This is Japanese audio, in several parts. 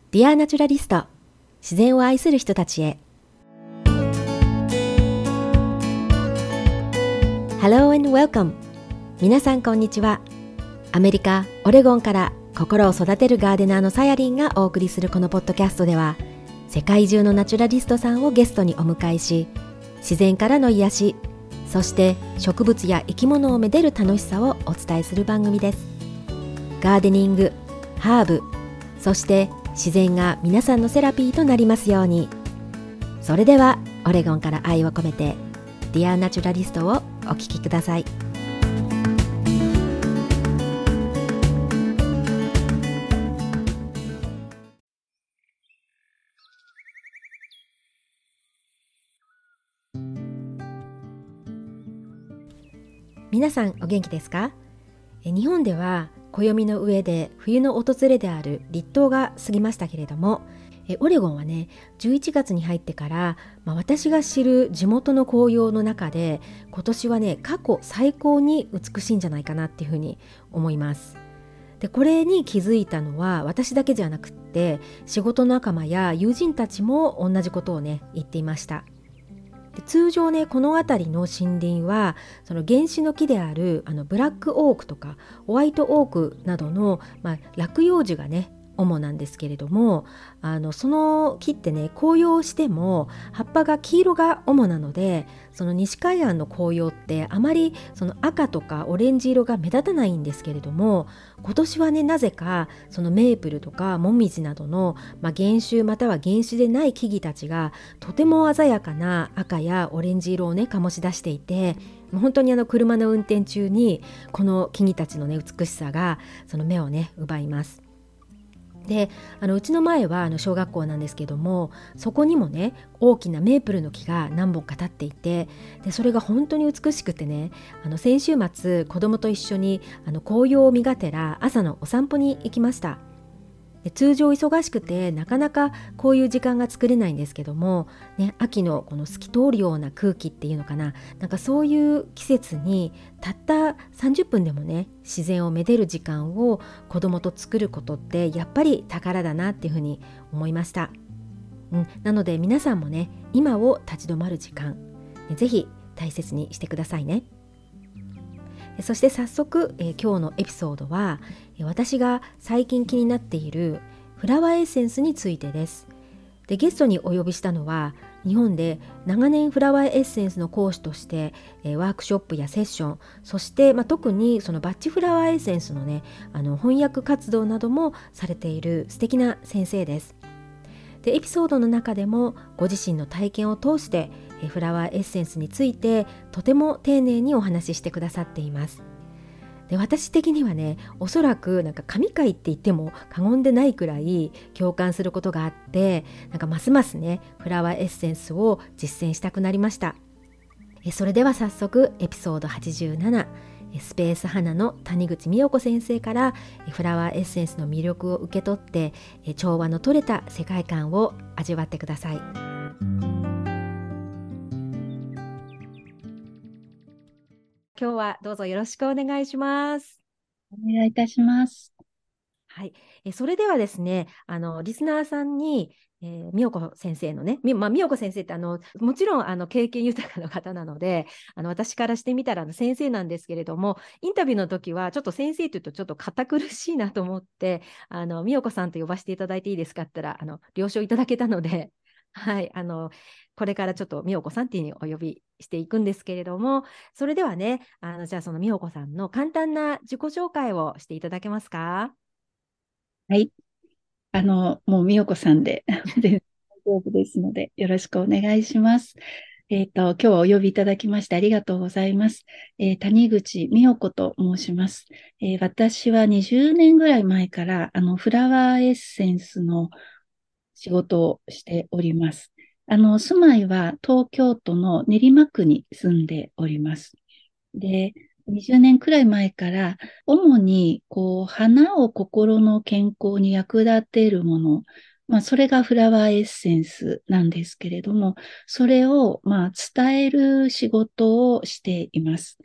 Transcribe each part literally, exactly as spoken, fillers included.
ディアナチュラリスト、自然を愛する人たちへ。 Hello and welcome。 皆さんこんにちは。アメリカ・オレゴンから心を育てるガーデナーのさやりんがお送りするこのポッドキャストでは、世界中のナチュラリストさんをゲストにお迎えし、自然からの癒し、そして植物や生き物をめでる楽しさをお伝えする番組です。ガーデニング、ハーブ、そして自然が皆さんのセラピーとなりますように。それではオレゴンから愛を込めて Dear Naturalist をお聞きください。皆さんお元気ですか？え日本では暦の上で冬の訪れである立冬が過ぎましたけれども、えオレゴンはねじゅういちがつに入ってから、まあ、私が知る地元の紅葉の中で今年はね過去最高に美しいんじゃないかなっていうふうに思います。でこれに気づいたのは私だけじゃなくって、仕事仲間や友人たちも同じことをね言っていました。で通常ねこの辺りの森林はその原種の木であるあのブラックオークとかホワイトオークなどの、まあ、落葉樹がね主なんですけれども、あのその木ってね紅葉しても葉っぱが黄色が主なので、その西海岸の紅葉ってあまりその赤とかオレンジ色が目立たないんですけれども、今年はねなぜかそのメープルとかモミジなどの、まあ、原種または原種でない木々たちがとても鮮やかな赤やオレンジ色をね醸し出していて、本当にあの車の運転中にこの木々たちのね美しさがその目をね奪います。であのうちの前はあの小学校なんですけども、そこにもね大きなメープルの木が何本か立っていて、でそれが本当に美しくてね、あの先週末子供と一緒にあの紅葉を見がてら朝のお散歩に行きました。で通常忙しくてなかなかこういう時間が作れないんですけども、ね、秋のこの透き通るような空気っていうのかな、なんかそういう季節にたったさんじゅっぷんでもね自然をめでる時間を子供と作ることってやっぱり宝だなっていうふうに思いました。うん、なので皆さんもね今を立ち止まる時間、ね、ぜひ大切にしてくださいね。そして早速、えー今日のエピソードは、えー私が最近気になっているフラワーエッセンスについてです。でゲストにお呼びしたのは、日本で長年フラワーエッセンスの講師として、えーワークショップやセッション、そして、まあ、特にそのバッチフラワーエッセンスのねあの翻訳活動などもされている素敵な先生です。でエピソードの中でもご自身の体験を通してえフラワーエッセンスについてとても丁寧にお話ししてくださっています。で私的にはねおそらくなんか神回って言っても過言でないくらい共感することがあって、なんかますますねフラワーエッセンスを実践したくなりました。えそれでは早速エピソードはちじゅうなな、えスペース花の谷口美代子先生からえフラワーエッセンスの魅力を受け取ってえ調和の取れた世界観を味わってください。今日はどうぞよろしくお願いします。 お願いいたします。 はい、えそれではですね、あのリスナーさんに、えー、美代子先生のね、みまあ、美代子先生ってあのもちろんあの経験豊かな方なので、あの私からしてみたらあの先生なんですけれども、インタビューの時はちょっと先生というとちょっと堅苦しいなと思って、あの美代子さんと呼ばせていただいていいですかって言ったらあの了承いただけたので、はい、あのこれからちょっと美代子さんっていうふうにお呼びしていくんですけれども、それではね、あのじゃあその美代子さんの簡単な自己紹介をしていただけますか？ はい。あの、もう美代子さんで全然大丈夫ですので、よろしくお願いします。えっと、今日はお呼びいただきましてありがとうございます。えー谷口美代子と申します。えー私はにじゅうねんぐらい前から、あの、フラワーエッセンスの仕事をしております。あの、住まいは東京都の練馬区に住んでおります。で、にじゅうねんくらい前から、主に、こう、花を心の健康に役立てるもの、まあ、それがフラワーエッセンスなんですけれども、それを、まあ、伝える仕事をしています。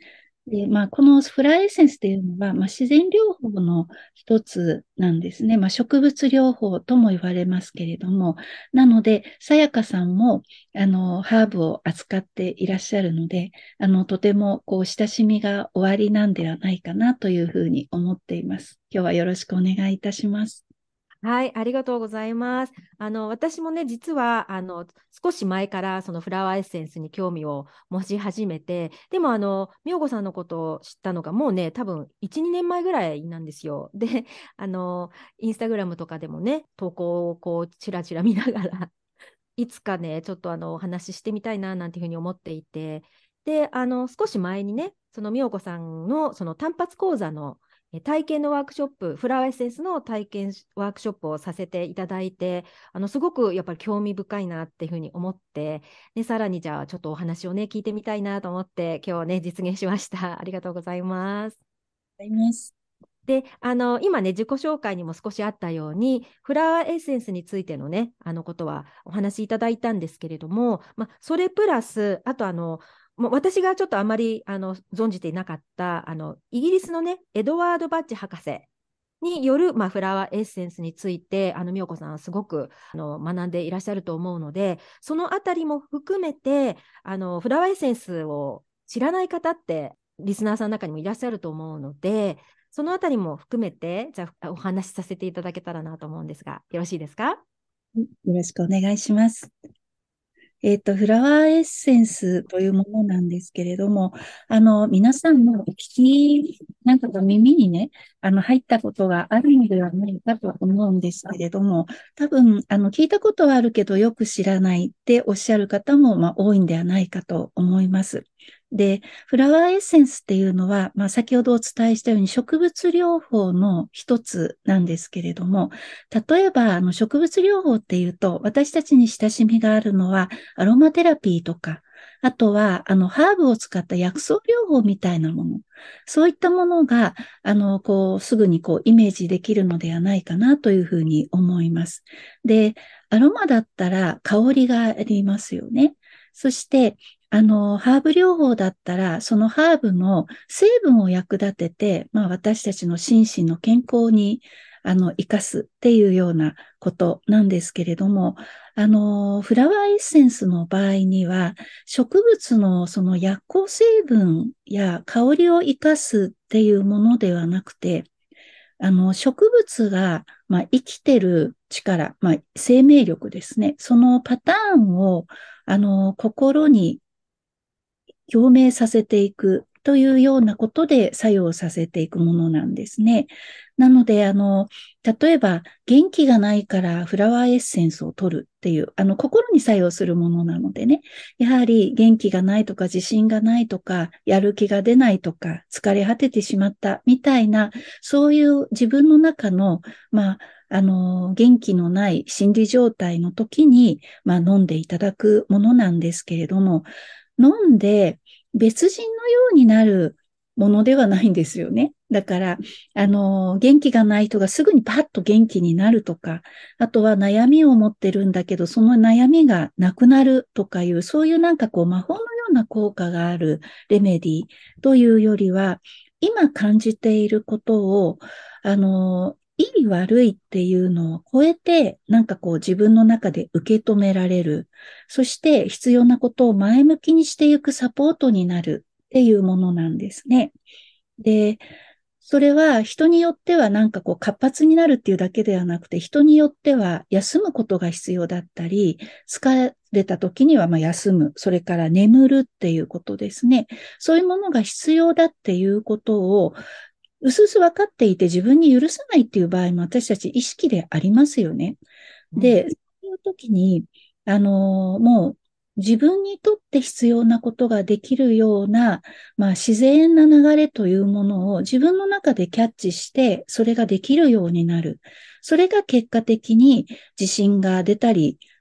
で、まあ、このフラーエッセンスっていうのは、まあ、自然療法の一つなんですね。まあ、植物療法とも言われますけれども、なので、さやかさんも、あの、ハーブを扱っていらっしゃるので、あの、とても、こう、親しみがおありなんではないかなというふうに思っています。今日はよろしくお願いいたします。 はい、ありがとうございます。あの、私もね、実は、あの、少し前からそのフラワーエッセンスに興味を持ち始めて、でも、あの、みょうごさんのことを知ったのが、もうね、多分いち、にねんまえぐらいなんですよ。で、あの、インスタグラムとかでもね、投稿をこう、ちらちら見ながら、いつかね、ちょっとあの、お話ししてみたいな、なんていうふうに思っていて、で、あの、少し前にね、そのみょうこさんのその単発講座のえ体験のワークショップ、フラワーエッセンスの体験ワークショップをさせていただいて、あの、すごくやっぱり興味深いなっていうふうに思って、で、さらにじゃあちょっとお話をね、聞いてみたいなと思って、今日ね、実現しました。ありがとうございます。 ございます。 で、あの、今ね、自己紹介にも少しあったように、フラワーエッセンスについてのね、あのことはお話しいただいたんですけれども、まあ、それプラス、あとあの、もう私がちょっとあまりあの存じていなかった、あの、イギリスのね、エドワード・バッジ博士による、まあ、フラワーエッセンスについて、あの、みよこさんはすごくあの学んでいらっしゃると思うので、そのあたりも含めて、あの、フラワーエッセンスを知らない方って、リスナーさんの中にもいらっしゃると思うので、そのあたりも含めて、じゃあお話しさせていただけたらなと思うんですが、よろしいですか？ よろしくお願いします。えっと、フラワーエッセンスというものなんですけれども、あの、皆さんも聞き、なんかこう耳にね、あの、入ったことがあるのではないかと思うんですけれども、多分、あの、聞いたことはあるけど、よく知らないっておっしゃる方も、まあ、多いんではないかと思います。で、フラワーエッセンスっていうのは、まあ、先ほどお伝えしたように植物療法の一つなんですけれども、例えば、あの、植物療法っていうと、私たちに親しみがあるのは、アロマテラピーとか、あとは、あの、ハーブを使った薬草療法みたいなもの。そういったものが、あの、こう、すぐにこう、イメージできるのではないかなというふうに思います。で、アロマだったら香りがありますよね。そして、あの、ハーブ療法だったら、そのハーブの成分を役立てて、まあ、私たちの心身の健康に、あの、生かすっていうようなことなんですけれども、あの、フラワーエッセンスの場合には、植物のその薬効成分や香りを生かすっていうものではなくて、あの、植物が、まあ、生きてる力、まあ、生命力ですね。そのパターンを、あの、心に共鳴させていくというようなことで作用させていくものなんですね。なので、あの、例えば、元気がないからフラワーエッセンスを取るっていう、あの、心に作用するものなのでね、やはり元気がないとか自信がないとか、やる気が出ないとか、疲れ果ててしまったみたいな、そういう自分の中の、まあ、あの、元気のない心理状態の時に、まあ、飲んでいただくものなんですけれども、飲んで別人のようになるものではないんですよね。だから、あの、元気がない人がすぐにパッと元気になるとか、あとは悩みを持ってるんだけど、その悩みがなくなるとかいう、そういうなんかこう魔法のような効果があるレメディというよりは、今感じていることを、あの、いい悪いっていうのを超えて、なんかこう自分の中で受け止められる。そして必要なことを前向きにしていくサポートになるっていうものなんですね。で、それは人によってはなんかこう活発になるっていうだけではなくて、人によっては休むことが必要だったり、疲れた時にはまあ休む、それから眠るっていうことですね。そういうものが必要だっていうことを、うすうす分かっていて自分に許さないっていう場合も私たち意識でありますよね。で、そういう時に、あの、もう自分にとって必要なことができるような、まあ自然な流れというものを自分の中でキャッチして、それができるようになる。それが結果的に自信が出たり、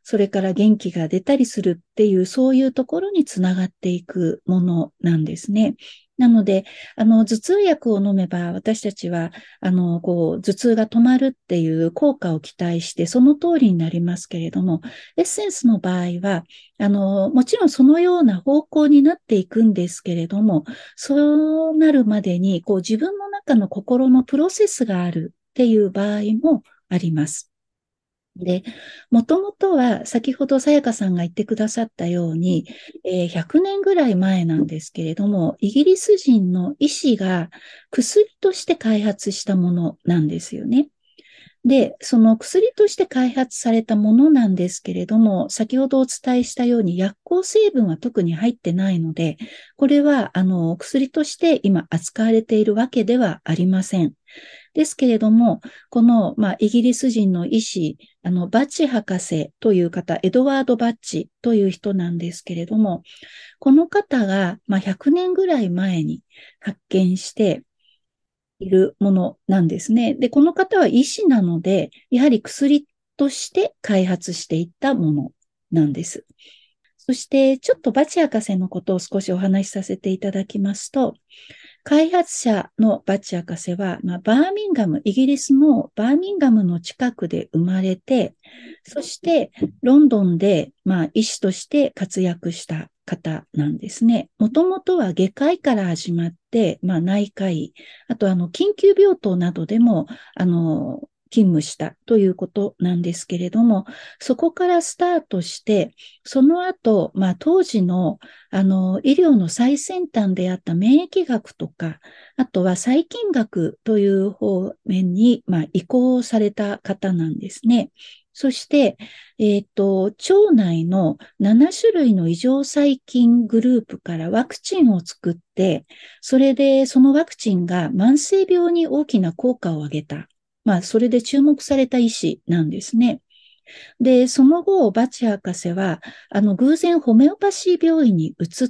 それから元気が出たりするっていう、そういうところにつながっていくものなんですね。なので、あの、頭痛薬を飲めば、私たちは、あの、こう、頭痛が止まるっていう効果を期待して、その通りになりますけれども、エッセンスの場合は、あの、もちろんそのような方向になっていくんですけれども、そうなるまでに、こう、自分の中の心のプロセスがあるっていう場合もあります。で、もともとは、先ほどさやかさんが言ってくださったように、えーひゃくねんぐらい前なんですけれども、イギリス人の医師が薬として開発したものなんですよね。で、その薬として開発されたものなんですけれども、先ほどお伝えしたように薬効成分は特に入ってないので、これは、あの、薬として今扱われているわけではありません。ですけれども、この、まあ、イギリス人の医師、あの、バッチ博士という方、エドワード・バッチという人なんですけれども、この方が、まあ、ひゃくねんぐらい前に発見しているものなんですね。で、この方は医師なので、やはり薬として開発していったものなんです。そして、ちょっとバチ博士のことを少しお話しさせていただきますと、開発者のバッチ博士は、まあ、バーミンガム、イギリスのバーミンガムの近くで生まれて、そしてロンドンで、まあ、医師として活躍した方なんですね。もともとは外科医から始まって、まあ、内科医、あとあの緊急病棟などでも、あの、勤務したということなんですけれども、そこからスタートして、その後、まあ、当時のあの、医療の最先端であった免疫学とか、あとは細菌学という方面に、まあ、移行された方なんですね。そして、えっと、腸内のなな種類の異常細菌グループからワクチンを作って、それでそのワクチンが慢性病に大きな効果を上げた。まあ、それで注目された医師なんですね。で、その後、バチ博士は、あの、偶然ホメオパシー病院に移って、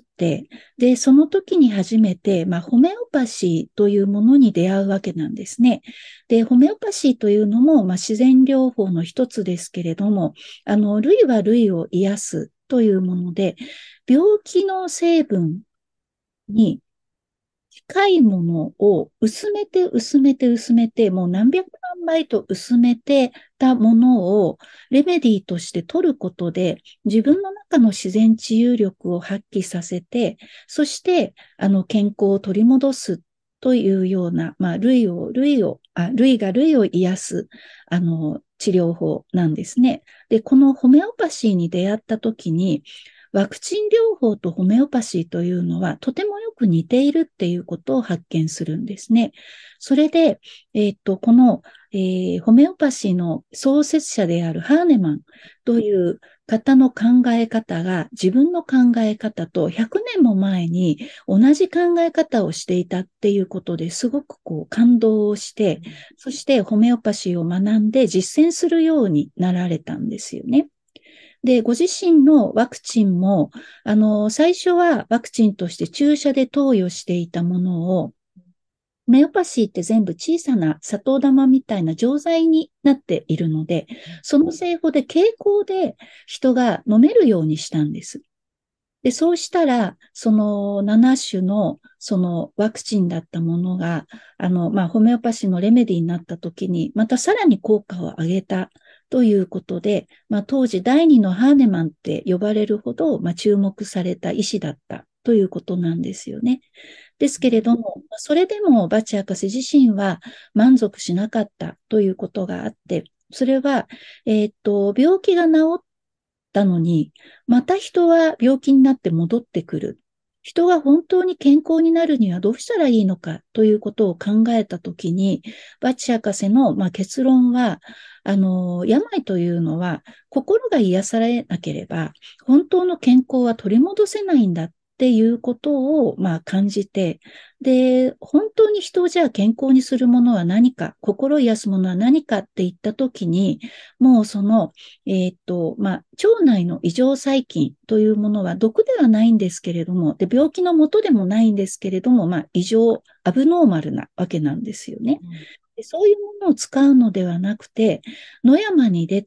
で、その時に初めて、まあ、ホメオパシーというものに出会うわけなんですね。で、ホメオパシーというのも、まあ、自然療法の一つですけれども、あの、類は類を癒すというもので、病気の成分に近いものを薄めて薄めて薄めて、もう何百万倍と薄めてたものをレメディーとして取ることで、自分の中の自然治癒力を発揮させて、そして、あの、健康を取り戻すというような、まあ、類を、類を、あ、類が類を癒す、あの、治療法なんですね。で、このホメオパシーに出会ったときに、ワクチン療法とホメオパシーというのはとてもよく似ているっていうことを発見するんですね。それで、えっと、この、えーホメオパシーの創設者であるハーネマンという方の考え方が自分の考え方とひゃくねんも前に同じ考え方をしていたっていうことですごくこう感動をして、そしてホメオパシーを学んで実践するようになられたんですよね。で、ご自身のワクチンも、あの、最初はワクチンとして注射で投与していたものを、メオパシーって全部小さな砂糖玉みたいな錠剤になっているので、その製法で経口で人が飲めるようにしたんです。で、そうしたら、そのなな種の、そのワクチンだったものが、あの、まあ、ホメオパシーのレメディになった時に、またさらに効果を上げたということで、まあ、当時第二のハーネマンって呼ばれるほど、まあ、注目された医師だったということなんですよね。ですけれども、それでもバチ博士自身は満足しなかったということがあって、それは、えーっと、病気が治ったのに、また人は病気になって戻ってくる。人が本当に健康になるにはどうしたらいいのかということを考えたときに、バッチ博士の、まあ、結論は、あの、病というのは心が癒されなければ本当の健康は取り戻せないんだっていうことを、まあ、感じて、で、本当に人をじゃあ健康にするものは何か、心癒すものは何かって言ったときに、もうその、えーっと、まあ、腸内の異常細菌というものは毒ではないんですけれども、で、病気のもとでもないんですけれども、まあ、異常、アブノーマルなわけなんですよね。でそういうものを使うのではなくて、野山に出て、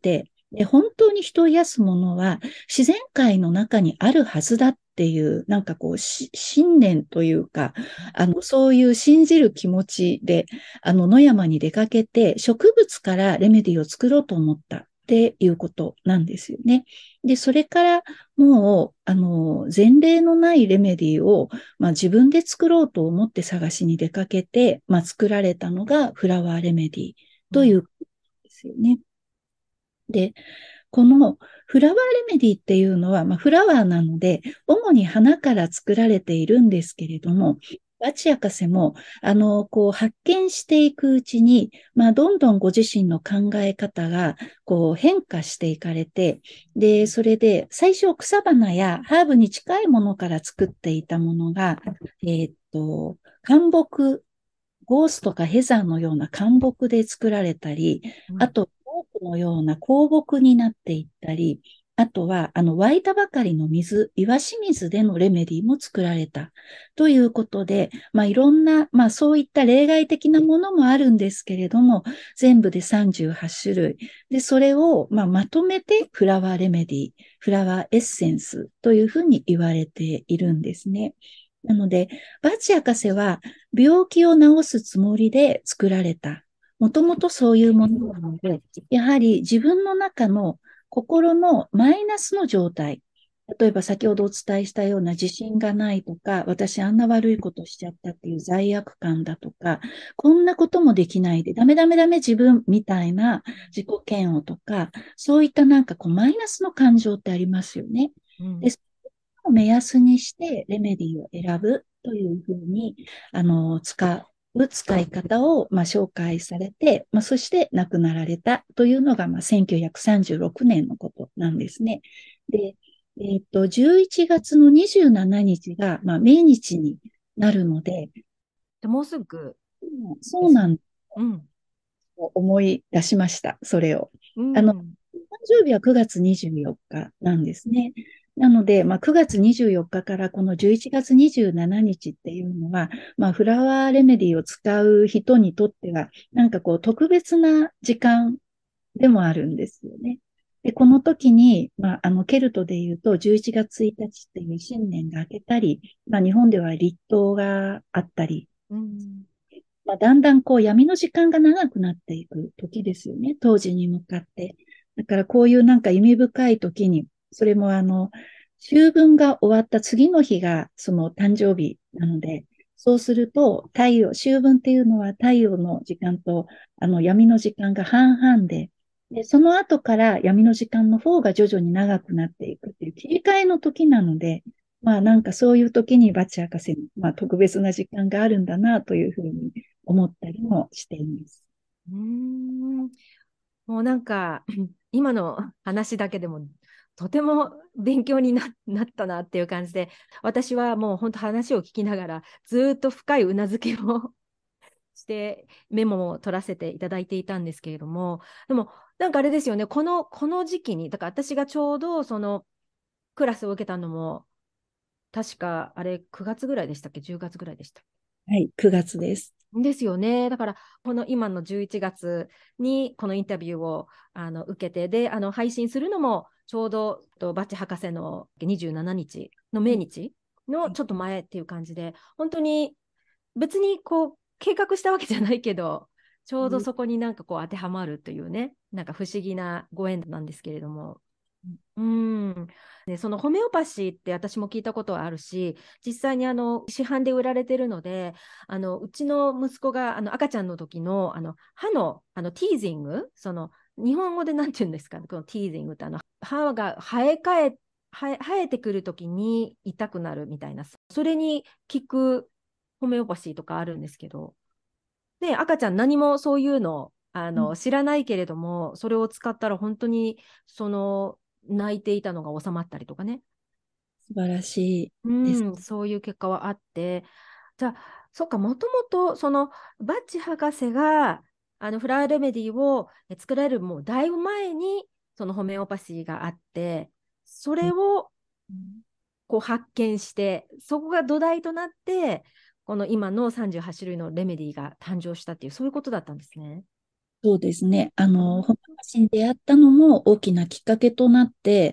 で、本当に人を癒すものは自然界の中にあるはずだっていう、なんかこう、し信念というか、あの、そういう信じる気持ちで、あの、野山に出かけて植物からレメディを作ろうと思ったっていうことなんですよね。で、それからもう、あの、前例のないレメディを、まあ、自分で作ろうと思って探しに出かけて、まあ、作られたのがフラワーレメディうん、 ということですよね。で、このフラワーレメディっていうのは、まあ、フラワーなので、主に花から作られているんですけれども、バチ博士も、あの、こう、発見していくうちに、まあ、どんどんご自身の考え方が、こう、変化していかれて、で、それで、最初、草花やハーブに近いものから作っていたものが、えーっと、灌木、ゴースとかヘザーのような灌木で作られたり、 うん、 あと、オークのような香木になっていったり、あとは、あの、湧いたばかりの水、岩清水でのレメディも作られた。ということで、まあ、いろんな、まあ、そういった例外的なものもあるんですけれども、全部でさんじゅうはち種類。で、それを、まあ、まとめてフラワーレメディ、フラワーエッセンスというふうに言われているんですね。なので、バーチ博士は病気を治すつもりで作られた。もともとそういうものなので、やはり自分の中の心のマイナスの状態。例えば先ほどお伝えしたような自信がないとか、私あんな悪いことしちゃったっていう罪悪感だとか、こんなこともできないで、ダメダメダメ自分みたいな自己嫌悪とか、そういったなんかこうマイナスの感情ってありますよね。で、 うん、 を目安にしてレメディを選ぶというふうに、あの、使う使い方を、まあ、紹介されて、まあ、そして亡くなられたというのが、まあ、せんきゅうひゃくさんじゅうろくねんのことなんですね。で、えっと、じゅういちがつのにじゅうしちにちが、まあ、命日になるので、 でもうすぐです。 そうなんうん。 思い出しました、それを。 うあの、誕ん。 生日はくがつにじゅうよっかなんですね。なので、まあ、くがつにじゅうよっかかからこのじゅういちがつにじゅうしちにちっていうのは、まあ、フラワーレメディを使う人にとっては、なんかこう特別な時間でもあるんですよね。で、この時に、まあ、あの、ケルトで言うと、じゅういちがつついたちっていう新年が明けたり、まあ、日本では立冬があったり、 うん。 まあ、だんだんこう闇の時間が長くなっていく時ですよね、当時に向かって。だからこういうなんか意味深い時に、それもあの、秋分が終わった次の日がその誕生日なので、そうすると太陽、秋分っていうのは太陽の時間とあの闇の時間が半々で、で、その後から闇の時間の方が徐々に長くなっていくっていう切り替えの時なので、まあなんかそういう時にバチ博士の、まあ、特別な時間があるんだなというふうに思ったりもしています。 うーん。もうなんか、今の話だけでも、とても勉強にな、なったなっていう感じで、私はもう本当話を聞きながら、ずーっと深いうなずきをしてメモを取らせていただいていたんですけれども、でもなんかあれですよね、この、この時期に、だから私がちょうどそのクラスを受けたのも、確かあれくがつぐらいでしたっけ、じゅうがつぐらいでした。 はい、くがつです。 ですよね。だから、この今のじゅういちがつにこのインタビューをあの受けて、で、あの配信するのもちょうどとバッチ博士のにじゅうしちにちの命日のちょっと前っていう感じで、本当に別にこう計画したわけじゃないけど、ちょうどそこになんかこう当てはまるというね、なんか不思議なご縁なんですけれども。うん。で、そのホメオパシーって私も聞いたことはあるし、実際にあの市販で売られてるので、あのうちの息子があの赤ちゃんの時の、あの歯の、あのティージング、その日本語でなんて言うんですかね、このティージングってあの歯が生え替え、生え生えてくる時に痛くなるみたいな、それに効くホメオパシーとかあるんですけど、で、赤ちゃん何もそういうの、あうん、 の知らないけれども、それを使ったら本当にその泣いていたのが収まったりとかね。 素晴らしういです。 ん、そういう結果はあって、じゃあ、そっか、もともとそのバッチ博士があのフラワーレメディを作られるもうだいぶ前にそのホメオパシーがあって、それをこう発見して、そこが土台となって、この今のさんじゅうはち種類のレメディが誕生したっていう、そういうことだったんですね。 そうですね。あの、 うん。 ホメオパシーに出会ったのも大きなきっかけとなって、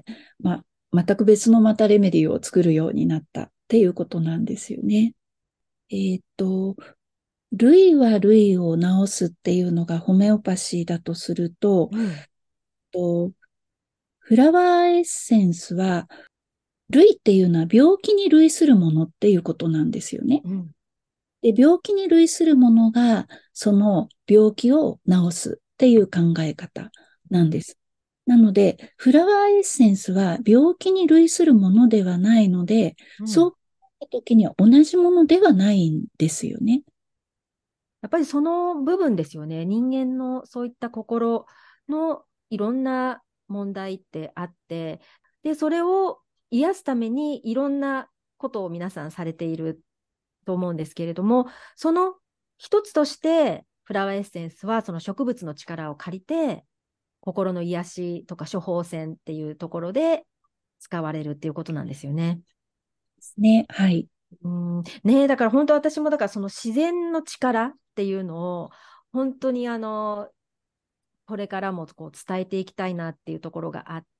まあ、全く別のまたレメディを作るようになったっていうことなんですよね。えーっと、類は類を治すっていうのがホメオパシーだとすると、 うん。 とフラワーエッセンスは、類っていうのは病気に類するものっていうことなんですよね。 うん。 で、病気に類するものが、その病気を治すっていう考え方うん。 なんです。なので、フラワーエッセンスは病気に類するものではないので、 うん。 そう考えたときには同じものではないんですよね。 やっぱりその部分ですよね。人間のそういった心のいろんな問題ってあって、で、それを癒すためにいろんなことを皆さんされていると思うんですけれども、その一つとしてフラワーエッセンスはその植物の力を借りて、心の癒しとか処方箋っていうところで使われるっていうことなんですよね。 ですね。はい。 うんねえ、だから本当私もだからその自然の力っていうのを本当にあのこれからもこう伝えていきたいなっていうところがあって、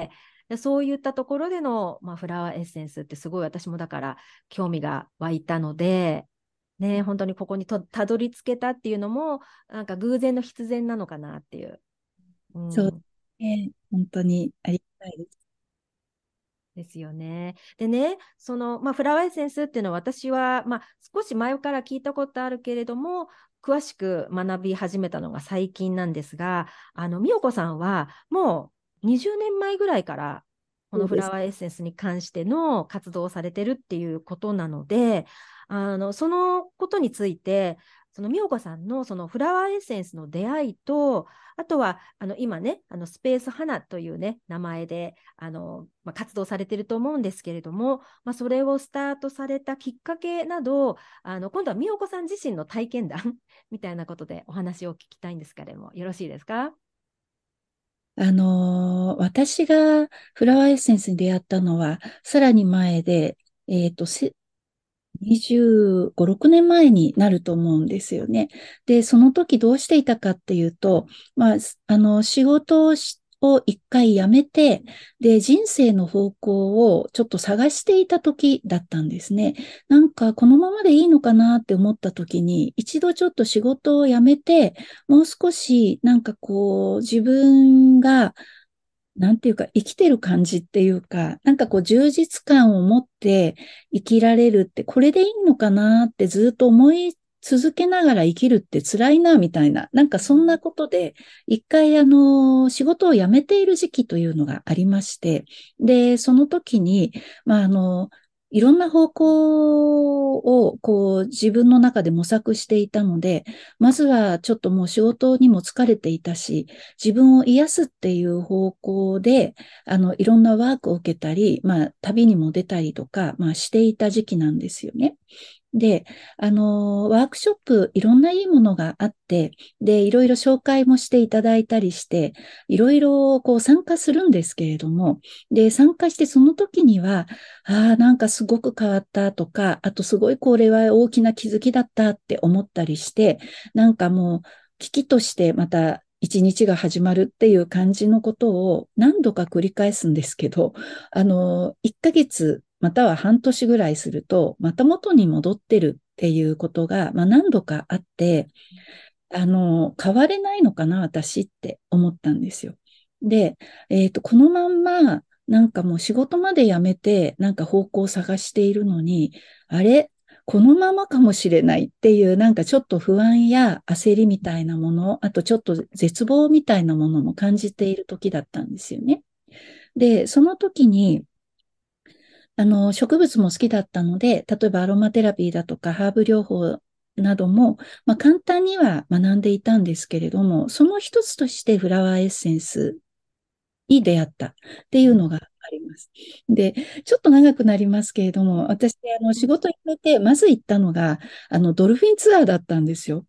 でそういったところでの、まあ、フラワーエッセンスってすごい私もだから興味が湧いたので、ね、本当にここにとたどり着けたっていうのもなんか偶然の必然なのかなっていう。うそうんね。本当にありがたいです。 ですよね。でね、その、まあ、フラワーエッセンスっていうのは私は、まあ、少し前から聞いたことあるけれども、詳しく学び始めたのが最近なんですが、あの、美代子さんはもうにじゅうねんまえぐらいから、こそうです。 のフラワーエッセンスに関しての活動をされてるっていうことなので、あの、そのことについて、その美代子さんのそのフラワーエッセンスの出会いと、あとはあの今ね、あのスペース花というね、名前であの、まあ、活動されてると思うんですけれども、まあ、それをスタートされたきっかけなど、あの今度は美代子さん自身の体験談みたいなことでお話を聞きたいんですけれども、よろしいですか？ あのー私がフラワーエッセンスに出会ったのは、さらに前で、えっと、せにじゅうご、ろくねんまえになると思うんですよね。で、その時どうしていたかっていうと、まあ、すあの、仕事をしを一回辞めて、で、人生の方向をちょっと探していた時だったんですね。なんか、このままでいいのかなって思った時に、一度ちょっと仕事を辞めて、もう少し、なんかこう、自分がなんていうか、生きてる感じっていうか、なんかこう充実感を持って生きられるって、これでいいのかなってずっと思い続けながら生きるって辛いな、みたいな、なんかそんなことで、一回あの、仕事を辞めている時期というのがありまして、で、その時に、まああの、いろんな方向をこう自分の中で模索していたので、まずはちょっともう仕事にも疲れていたし、自分を癒すっていう方向で、あの、いろんなワークを受けたり、まあ、旅にも出たりとか、まあ、していた時期なんですよね。で、あの、ワークショップ、いろんないいものがあって、で、いろいろ紹介もしていただいたりして、いろいろこう参加するんですけれども、で、参加してその時には、ああ、なんかすごく変わったとか、あとすごいこれは大きな気づきだったって思ったりして、なんかもう、危機としてまた一日が始まるっていう感じのことを何度か繰り返すんですけど、あの、いっかげつまたは半年ぐらいすると、また元に戻ってるっていうことが、まあ、何度かあって、あの、変われないのかな、私って思ったんですよ。で、えっと、このまんま、なんかもう仕事まで辞めて、なんか方向を探しているのに、あれこのままかもしれないっていう、なんかちょっと不安や焦りみたいなもの、あとちょっと絶望みたいなものも感じている時だったんですよね。で、その時に、あの、植物も好きだったので、例えばアロマテラピーだとかハーブ療法なども、まあ、簡単には学んでいたんですけれども、その一つとしてフラワーエッセンスに出会ったっていうのがあります。で、ちょっと長くなりますけれども、私、あの、仕事に行って、まず行ったのが、あの、ドルフィンツアーだったんですよ。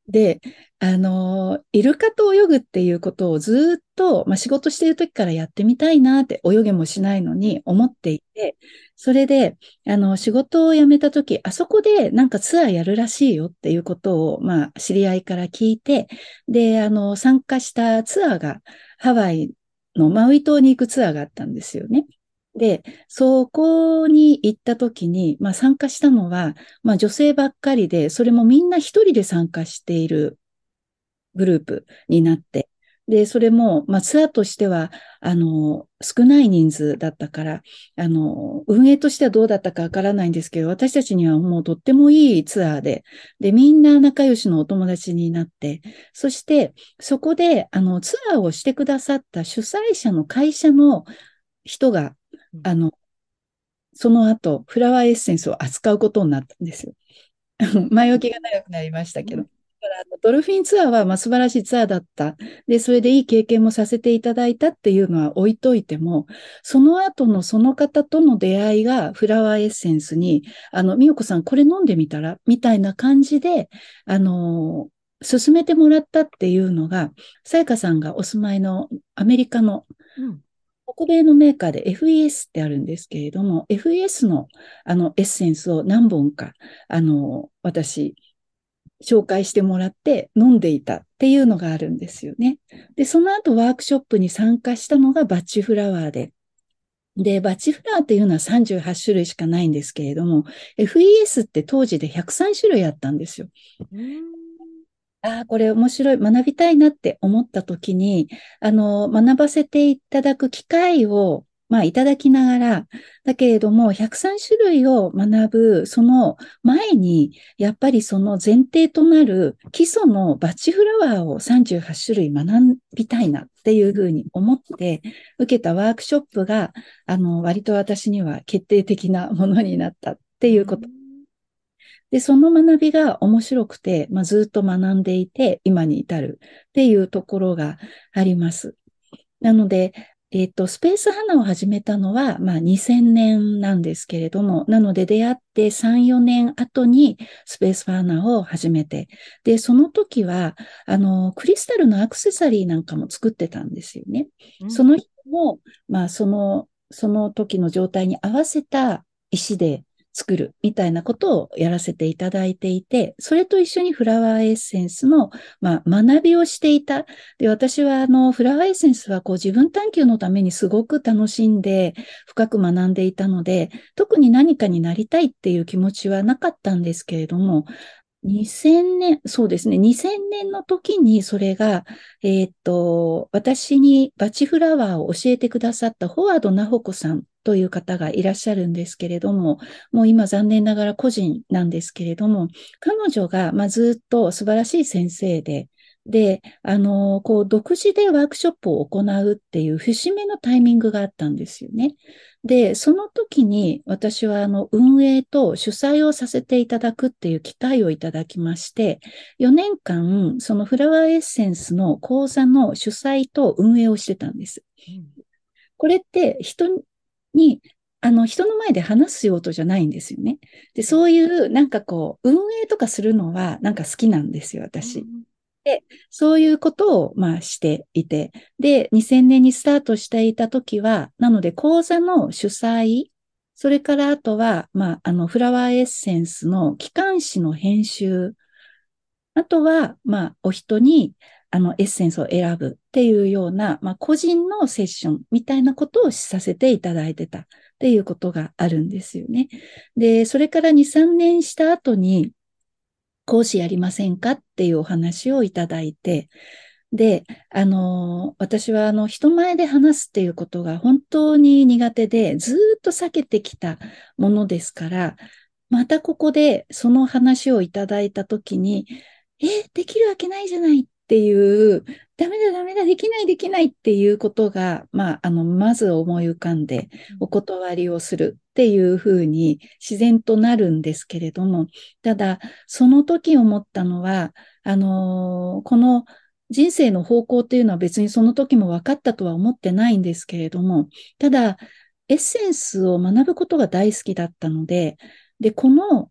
で、あの、イルカと泳ぐっていうことをずっと、まあ、仕事している時からやってみたいなって泳げもしないのに思っていて、それで、あの、仕事を辞めた時、あそこでなんかツアーやるらしいよっていうことを、まあ、知り合いから聞いて、で、あの、参加したツアーがハワイのマウイ島に行くツアーがあったんですよね。で、そこに行った時に、まあ参加したのは、まあ女性ばっかりで、それもみんな一人で参加しているグループになって、で、それも、まあツアーとしては、あの、少ない人数だったから、あの、運営としてはどうだったかわからないんですけど、私たちにはもうとってもいいツアーで、で、みんな仲良しのお友達になって、そして、そこで、あの、ツアーをしてくださった主催者の会社の人が、あの、その後、フラワーエッセンスを扱うことになったんですよ。前置きが長くなりましたけど。だからあのドルフィンツアーはまあ素晴らしいツアーだった。で、それでいい経験もさせていただいたっていうのは置いといても、その後のその方との出会いがフラワーエッセンスに、あの、みよこさんこれ飲んでみたらみたいな感じで、あの、勧めてもらったっていうのが、さやかさんがお住まいのアメリカのうん。 北米のメーカーで エフイーエス ってあるんですけれども、エフイーエス のあのエッセンスを何本か、あの、私、紹介してもらって飲んでいたっていうのがあるんですよね。で、その後ワークショップに参加したのがバッチフラワーで、で、バッチフラワーっていうのはさんじゅうはち種類しかないんですけれども、エフイーエス って当時でひゃくさん種類あったんですよ。 うん。 ああ、これ面白い、学びたいなって思った時に、あの、学ばせていただく機会を、まあ、いただきながら、だけれども、ひゃくさん種類を学ぶ、その前に、やっぱりその前提となる基礎のバッチフラワーをさんじゅうはち種類学びたいなっていうふうに思って受けたワークショップが、あの、割と私には決定的なものになったってういうことん。 で、その学びが面白くて、まあ、ずっと学んでいて、今に至るっていうところがあります。なので、えっと、スペース花を始めたのは、まあ、にせんねんなんですけれども、なので出会ってさん、よねん後にスペース花を始めて、で、その時は、あの、クリスタルのアクセサリーなんかも作ってたんですよね。 うん。 その人も、まあ、その、その時の状態に合わせた石で作るみたいなことをやらせていただいていて、それと一緒にフラワーエッセンスの、まあ、学びをしていた。で、私はあの、フラワーエッセンスはこう自分探求のためにすごく楽しんで、深く学んでいたので、特に何かになりたいっていう気持ちはなかったんですけれども、にせんねん、そうですね、にせんねんの時にそれが、えーっと、私にバチフラワーを教えてくださったフォワードナホコさんという方がいらっしゃるんですけれども、もう今残念ながら個人なんですけれども、彼女が、まあ、ずっと素晴らしい先生で、で、あの、こう、独自でワークショップを行うっていう節目のタイミングがあったんですよね。で、その時に私はあの運営と主催をさせていただくっていう機会をいただきまして、よねんかんそのフラワーエッセンスの講座の主催と運営をしてたんです。 うん。 これって人に、あの人の前で話す用途じゃないんですよね。で、そういうなんかこう、運営とかするのはなんか好きなんですよ、私。 うん。 で、そういうことを、まあ、していて。で、にせんねんにスタートしていたときは、なので、講座の主催、それからあとは、まあ、あの、フラワーエッセンスの機関誌の編集、あとは、まあ、お人に、あの、エッセンスを選ぶっていうような、まあ、個人のセッションみたいなことをさせていただいてたっていうことがあるんですよね。で、それからに、さんねんした後に、講師やりませんかっていうお話をいただいて、で、あの、私はあの、人前で話すっていうことが本当に苦手で、ずーっと避けてきたものですから、またここでその話をいただいたときに、え、できるわけないじゃないっていう、ダメだダメだ、できないできないっていうことが、まあ、あの、まず思い浮かんで、お断りをするっていうふうに自然となるんですけれども、ただ、その時思ったのは、あの、この人生の方向っていうのは別にその時も分かったとは思ってないんですけれども、ただ、エッセンスを学ぶことが大好きだったので、で、この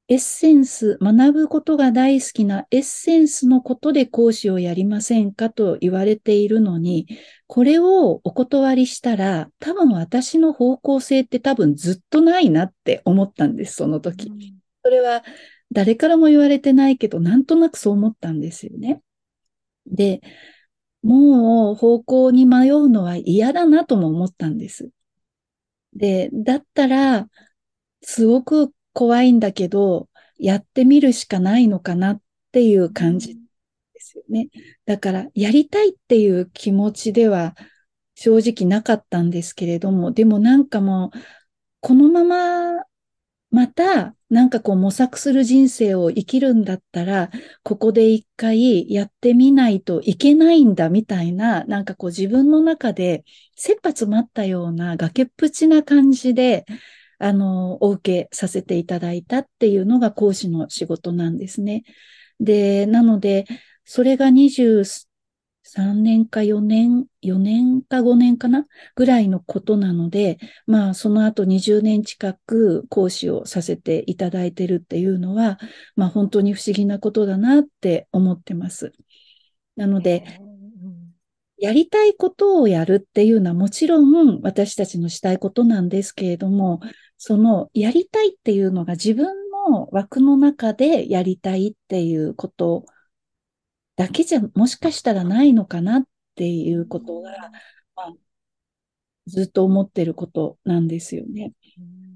エッセンス、学ぶことが大好きなエッセンスのことで講師をやりませんかと言われているのに、これをお断りしたら、多分私の方向性って多分ずっとないなって思ったんです、その時。 うん。 それは誰からも言われてないけど、なんとなくそう思ったんですよね。で、もう方向に迷うのは嫌だなとも思ったんです。で、だったら、すごく怖いんだけど、やってみるしかないのかなっていうう感じん。 ですよね。だから、やりたいっていう気持ちでは正直なかったんですけれども、でもなんかもう、このまままた、なんかこう模索する人生を生きるんだったら、ここで一回やってみないといけないんだみたいな、なんかこう自分の中で切羽詰まったような崖っぷちな感じで、あの、お受けさせていただいたっていうのが講師の仕事なんですね。で、なので、それがにじゅうさんねんかよねん、よねんかごねんかなぐらいのことなので、まあ、その後にじゅうねん近く講師をさせていただいてるっていうのは、まあ、本当に不思議なことだなって思ってます。なのへで、 え。うん。 やりたいことをやるっていうのはもちろん私たちのしたいことなんですけれども、そのやりたいっていうのが自分の枠の中でやりたいっていうことだけじゃもしかしたらないのかなっていううことが、 ん。 まあ、ずっと思ってることなんですよね。 うん。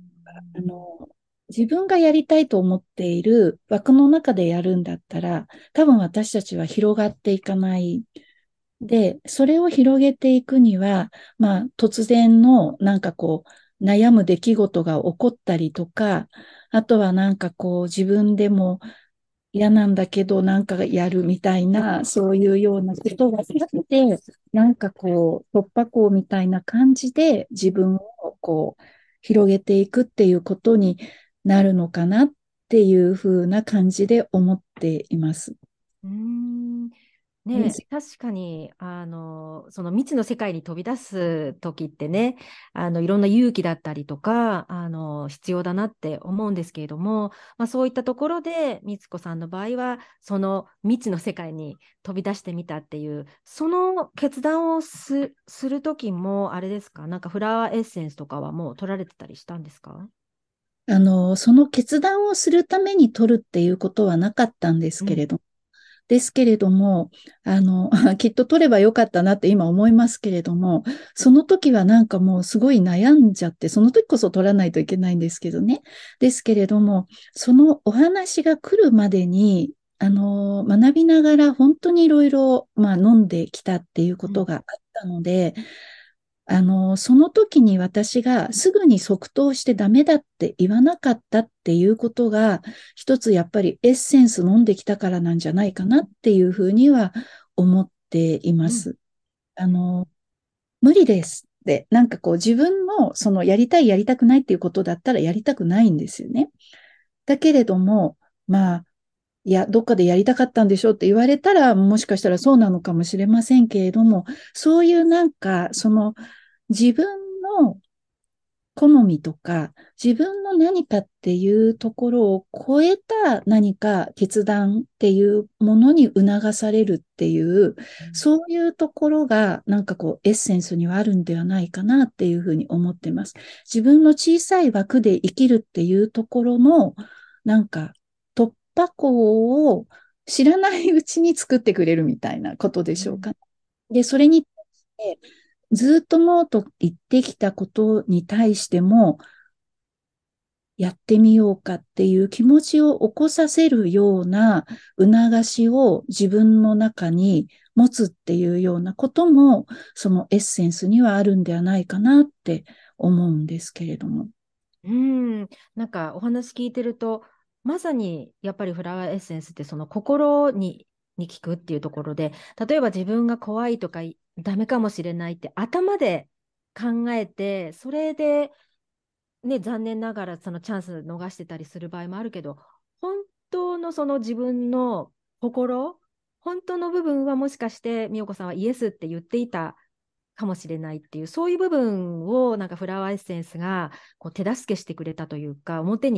あの、自分がやりたいと思っている枠の中でやるんだったら、多分私たちは広がっていかないで、それを広げていくには、まあ、突然のなんかこう、悩む出来事が起こったりとか、あとはなんかこう、自分でも嫌なんだけど、なんかやるみたいな、そういうようなことがあって、なんかこう、突破口みたいな感じで自分をこう、広げていくっていうことになるのかなっていうふうな感じで思っています。 うん。ねえ、 で確かに、あの、その未知の世界に飛び出す時ってね、あの、いろんな勇気だったりとか、あの、必要だなって思うんですけれども、まあ、そういったところで、みつこさんの場合は、その未知の世界に飛び出してみたっていう、その決断をす、する時も、あれですか、なんかフラワーエッセンスとかはもう取られてたりしたんですか？ あの、その決断をするために取るっていうことはなかったんですうん。 けれど、ですけれども、あの、きっと取ればよかったなって今思いますけれども、その時はなんかもうすごい悩んじゃって、その時こそ取らないといけないんですけどね。ですけれども、そのお話が来るまでに、あの、学びながら本当にいろいろ、まあ、飲んできたっていうこうん。 とがあったので、あの、その時に私がすぐに即答してダメだって言わなかったっていうことが、一つやっぱりエッセンス飲んできたからなんじゃないかなっていうふうには思っていまうん。 す。あの、無理ですって、なんかこう自分のそのやりたいやりたくないっていうことだったらやりたくないんですよね。だけれども、まあ、いや、どっかでやりたかったんでしょうって言われたら、もしかしたらそうなのかもしれませんけれども、そういうなんか、その自分の好みとか、自分の何かっていうところを超えた何か決断っていうものに促されるっていう、 うん。 そういうところがなんかこうエッセンスにはあるんではないかなっていうふうに思ってます。自分の小さい枠で生きるっていうところのなんか突破口を知らないうちに作ってくれるみたいなことでうん。 しょうか。で、それに対してずっとノーと言ってきたことに対しても、やってみようかっていう気持ちを起こさせるような促しを自分の中に持つっていうようなことも、そのエッセンスにはあるんではないかなって思うんですけれども。 うん。なんかお話聞いてると、まさにやっぱりフラワーエッセンスってその心に、に効くっていうところで、例えば自分が怖いとかいダメかもしれないって頭で考えて、それでね、残念ながらそのチャンス逃してたりする場合もあるけど、本当のその自分の心、本当の部分はもしかして美代子さんはイエスって言っていたかもしれないっていう、そういう部分をなんかフラワーエッセンスがこう手助けしてくれたというか、表に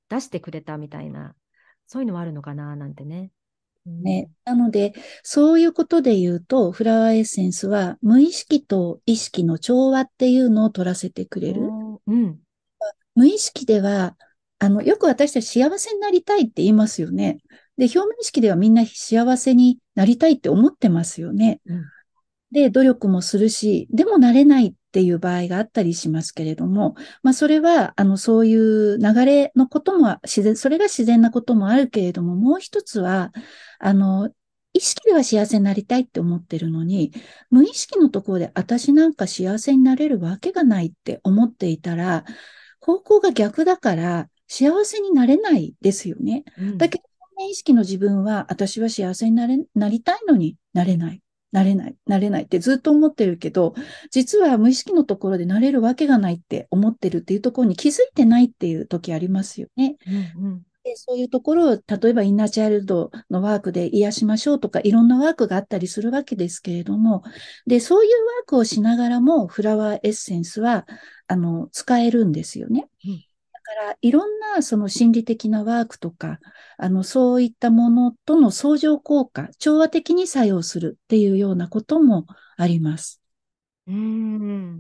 出してくれたみたいな、そういうのもあるのかななんてね。うん、 ね。なので、そういうことで言うと、フラワーエッセンスは無意識と意識の調和っていうのを取らせてくれる。 おー、うん、 無意識では、あの、よく私たち幸せになりたいって言いますよね。で、表面意識ではみんな幸せになりたいって思ってますよね。 うん、 で、努力もするし、でもなれないっていう場合があったりしますけれども、まあ、それは、あの、そういう流れのことも自然、それが自然なこともあるけれども、もう一つは、あの、意識では幸せになりたいって思ってるのに、無意識のところで私なんか幸せになれるわけがないって思っていたら、方向が逆だから幸せになれないですよね。 うん、 だけど、意識の自分は私は幸せになれ、なりたいのになれない。なれない、なれないってずっと思ってるけど、実は無意識のところでなれるわけがないって思ってるっていうところに気づいてないっていう時ありますよね。 うん、うん、 で、そういうところを、例えばインナーチャイルドのワークで癒しましょうとか、いろんなワークがあったりするわけですけれども、で、そういうワークをしながらも、フラワーエッセンスは、あの、使えるんですよね。 うん、 だから、いろんなその心理的なワークとか、あの、そういったものとの相乗効果、調和的に作用するっていうようなこともあります。 うん、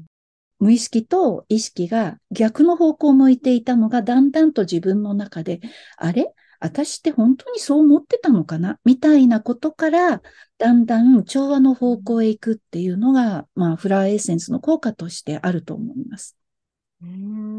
無意識と意識が逆の方向を向いていたのが、だんだんと自分の中で、あれ私って本当にそう思ってたのかなみたいなことから、だんだん調和の方向へ行くっていうのが、まあ、フラワーエッセンスの効果としてあると思います。 うん、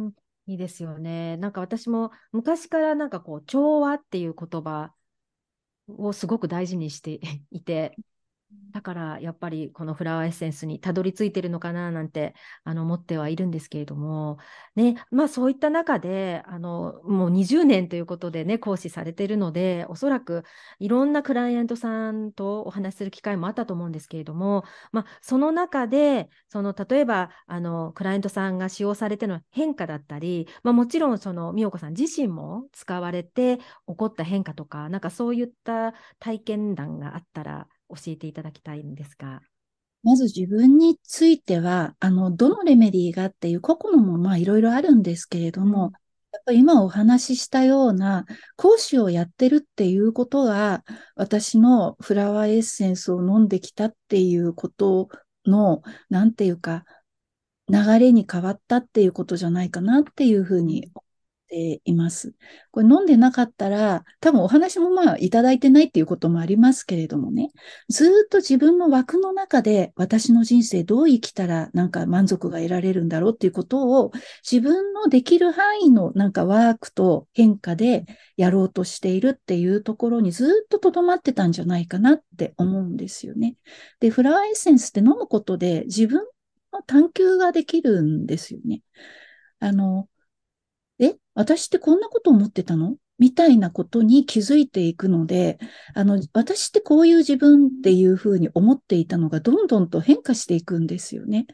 いいですよね。なんか私も昔からなんかこう、調和っていう言葉をすごく大事にしていて、だからやっぱりこのフラワーエッセンスにたどり着いてるのかななんてあの思ってはいるんですけれども、ね、まあそういった中であのもうにじゅうねんということでね、講師されているので、おそらくいろんなクライアントさんとお話しする機会もあったと思うんですけれども、まあ、その中でその例えばあのクライアントさんが使用されての変化だったり、まあ、もちろんその美代子さん自身も使われて起こった変化とか、なんかそういった体験談があったら教えていただきたいんですが。 まず自分については、あの、どのレメディーがっていう個々のもまあいろいろあるんですけれども、 うん、 やっぱり今お話ししたような講師をやってるっていうことが、私のフラワーエッセンスを飲んできたっていうことの、なんていうか、流れに変わったっていうことじゃないかなっていうふううん、 に思っています。これ飲んでなかったら、多分お話もまあいただいてないっていうこともありますけれどもね、ずーっと自分の枠の中で私の人生どう生きたらなんか満足が得られるんだろうっていうことを自分のできる範囲のなんかワークと変化でやろうとしているっていうところにずーっととどまってたんじゃないかなって思うんですよね。で、フラワーエッセンスって飲むことで自分の探求ができるんですよね。あの、え、私ってこんなこと思ってたのみたいなことに気づいていくので、あの、私ってこういう自分っていうふうに思っていたのがどんどんと変化していくんですよね。 うん、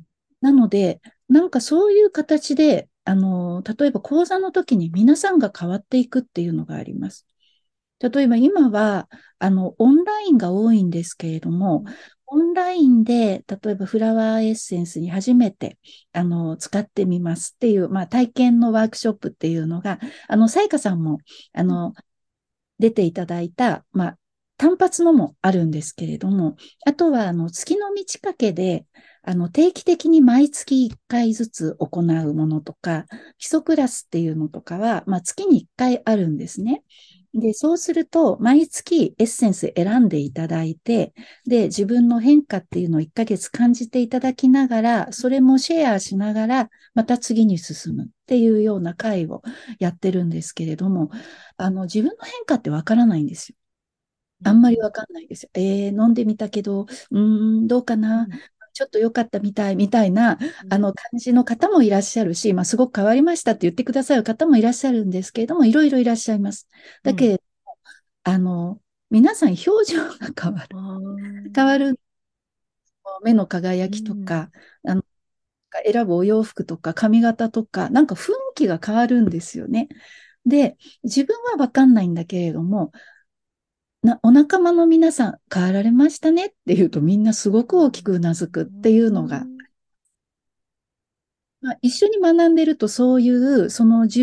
なので、なんかそういう形で、あの、例えば講座の時に皆さんが変わっていくっていうのがあります。例えば今は、あの、オンラインが多いんですけれども、オンラインで、例えばフラワーエッセンスに初めて、あの、使ってみますっていう、まあ、体験のワークショップっていうのが、あの、さやかさんも、あの、出ていただいた、まあ、単発のもあるんですけれども、あとは、あの、月の満ち欠けで、あの、定期的に毎月いっかいずつ行うものとか、基礎クラスっていうのとかは、まあ、月にいっかいあるんですね。で、そうすると、毎月エッセンス選んでいただいて、で、自分の変化っていうのをいっかげつ感じていただきながら、それもシェアしながら、また次に進むっていうような会をやってるんですけれども、あの、自分の変化ってわからないんですよ。 うん、 あんまりわかんないですよ。えー、飲んでみたけど、うーん、どうかな。 うん、 ちょっと良かったみたいみたいな、 うん、 あの、感じの方もいらっしゃるし、まあ、すごく変わりましたって言ってくださる方もいらっしゃるんですけれども、いろいろいらっしゃいます。 うん、 だけれど、あの、皆さん表情が変わる。 あー、 変わる目の輝きとうん、 か、あの、選ぶお洋服とか髪型とか、なんか雰囲気が変わるんですよね。で、自分はわかんないんだけれども、な、お仲間の皆さん変わられましたねって言うとみんなすごく大きくうなずくっていうのが、まあ、一緒に学んでるとそういう、その自分の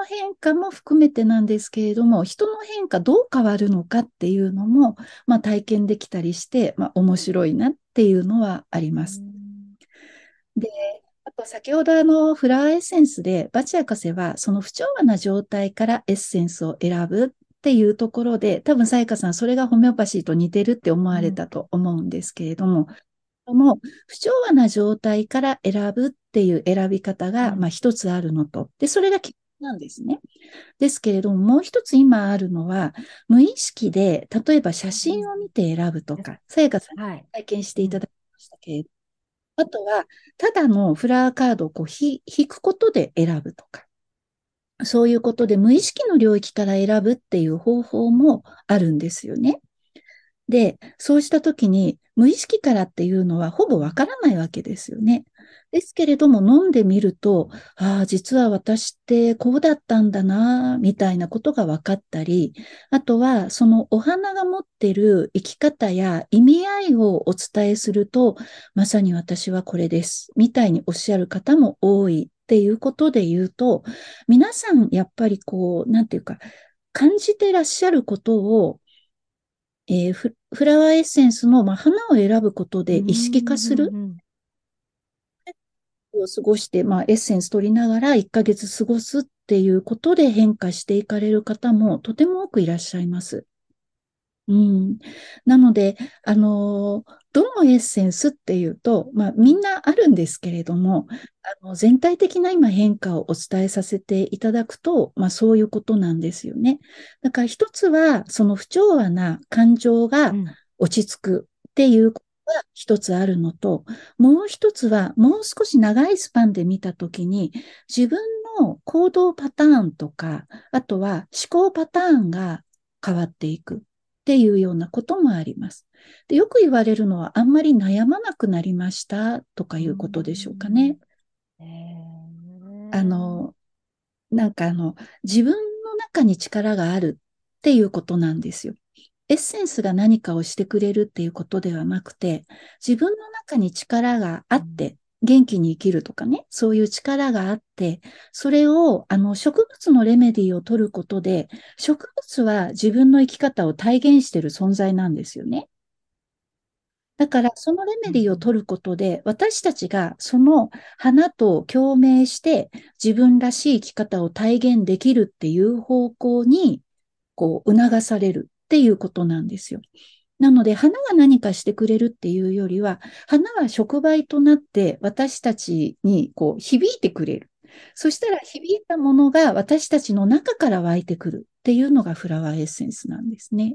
の変化も含めてなんですけれども、人の変化どう変わるのかっていうのも、まあ、体験できたりして、まあ、面白いなっていうのはありうます。 んで、あと先ほどあのフラワーエッセンスでバチ博士はその不調和な状態からエッセンスを選ぶっていうところで、多分さやかさんそれがホメオパシーと似てるって思われたと思うんですけれども、も不調和な状態から選ぶっていう選び方が、まあ、一つあるのと、で、それが基本なんですね。ですけれども、もう一つ今あるのは、無意識で、例えば写真を見て選ぶとか、さやかさんにはい。 体験してうんいただきましたけれど、あとは、ただのフラワーカードをこうひ引くことで選ぶとか、そういうことで無意識の領域から選ぶっていう方法もあるんですよね。で、そうしたときに、無意識からっていうのはほぼわからないわけですよね。ですけれども、飲んでみると、ああ、実は私ってこうだったんだな、みたいなことが分かったり、あとは、そのお花が持ってる生き方や意味合いをお伝えすると、まさに私はこれです、みたいにおっしゃる方も多いっていうことで言うと、皆さん、やっぱりこう、なんていうか、感じてらっしゃることをえーフ、フラワーエッセンスの、まあ、花を選ぶことうで意識化んするうんを過ごして、まあ、エッセンス取りながらいっかげつ過ごすっていうことで変化していかれる方もとても多くいらっしゃいます。うん。なので、あのーどのエッセンスっていうと、まあ、みんなあるんですけれども、あの全体的な今変化をお伝えさせていただくと、まあ、そういうことなんですよね。だから一つは、その不調和な感情がうん落ち着くっていうことが一つあるのと、もう一つは、もう少し長いスパンで見たときに、自分の行動パターンとか、あとは思考パターンが変わっていくっていうようなこともあります。で、よく言われるのは、あんまり悩まなくなりましたとかういうことでしょうかね。 んえーあの、なんかあの、自分の中に力があるっていうことなんですよ。エッセンスが何かをしてくれるっていうことではなくて、自分の中に力があうんって、元気に生きるとかね、そういう力があって、それを、あの、植物のレメディを取ることで、植物は自分の生き方を体現している存在なんですよね。だから、そのレメディをうん取ることで、私たちがその花と共鳴して、自分らしい生き方を体現できるっていう方向に、こう、促されるっていうことなんですよ。なので、花が何かしてくれるっていうよりは、花は触媒となって私たちにこう響いてくれる。そしたら響いたものが私たちの中から湧いてくるっていうのがフラワーエッセンスなんですね。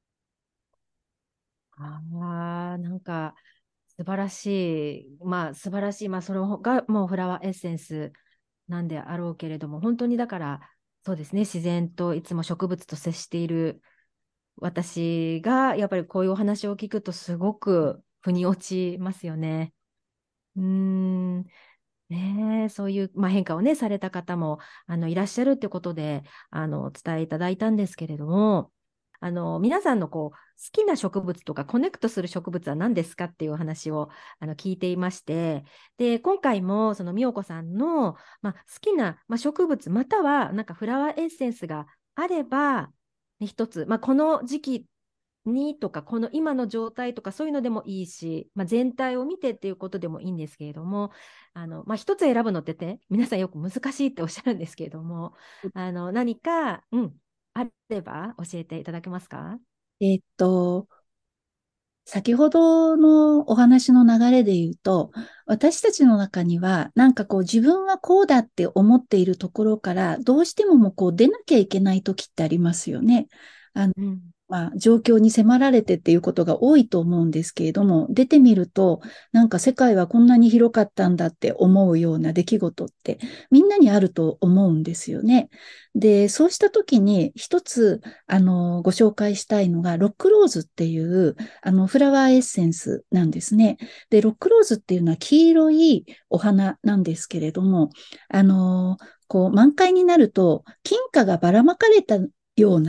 ああ、なんか素晴らしい、まあ素晴らしい、まあそれがもうフラワーエッセンスなんであろうけれども、本当にだから、そうですね、自然といつも植物と接している私が、やっぱりこういうお話を聞くとすごく腑に落ちますよね。うーん、ねえ、そういう、まあ、変化をね、された方もあのいらっしゃるってことで、あの、お伝えいただいたんですけれども、あの、皆さんのこう、好きな植物とかコネクトする植物は何ですかっていうお話をあの聞いていまして、で、今回もその美代子さんの、まあ、好きな、まあ、植物またはなんかフラワーエッセンスがあれば、ね一つ、まあ、この時期にとか、この今の状態とかそういうのでもいいし、まあ、全体を見てっていうことでもいいんですけれども、あの、まあ、一つ選ぶのってね、皆さんよく難しいっておっしゃるんですけれども、あの、何か、うん、あれば教えていただけますか？ えーっと、先ほどのお話の流れで言うと、私たちの中には、なんかこう自分はこうだって思っているところから、どうしてももうこう出なきゃいけない時ってありますよね。あのうん。 まあ、状況に迫られてっていうことが多いと思うんですけれども、出てみると、なんか世界はこんなに広かったんだって思うような出来事ってみんなにあると思うんですよね。で、そうした時に一つ、あの、ご紹介したいのが、ロックローズっていう、あの、フラワーエッセンスなんですね。で、ロックローズっていうのは黄色いお花なんですけれども、あの、こう、満開になると、金貨がばらまかれたような